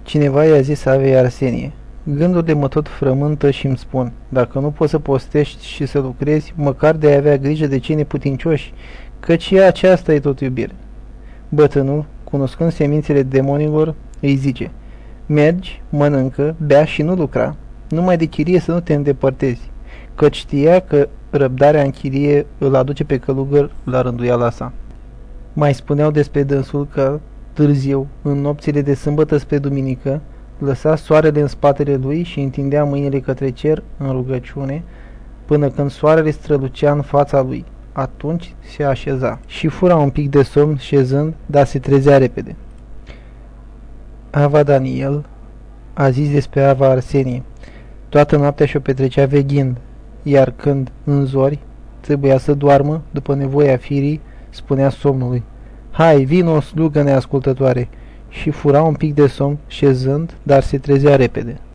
Cineva i-a zis Avei Arsenie: gândurile mă tot frământă și îmi spun, dacă nu poți să postești și să lucrezi, măcar de a avea grijă de cei neputincioși, căci și aceasta e tot iubire. Bătrânul, cunoscând semințele demonilor, îi zice: mergi, mănâncă, bea și nu lucra, numai de chirie să nu te îndepărtezi, căci știa că răbdarea în chirie îl aduce pe călugăr la rânduiala sa. Mai spuneau despre dânsul că, târziu, în nopțile de sâmbătă spre duminică, lăsa soarele în spatele lui și întindea mâinile către cer în rugăciune, până când soarele strălucea în fața lui. Atunci se așeza și fura un pic de somn șezând, dar se trezea repede. Ava Daniel a zis despre Ava Arsenie: toată noaptea și-o petrecea veghind, iar când, în zori, trebuia să doarmă, după nevoia firii, spunea somnului: hai, vino, slugă neascultătoare, și fura un pic de somn șezând, dar se trezea repede.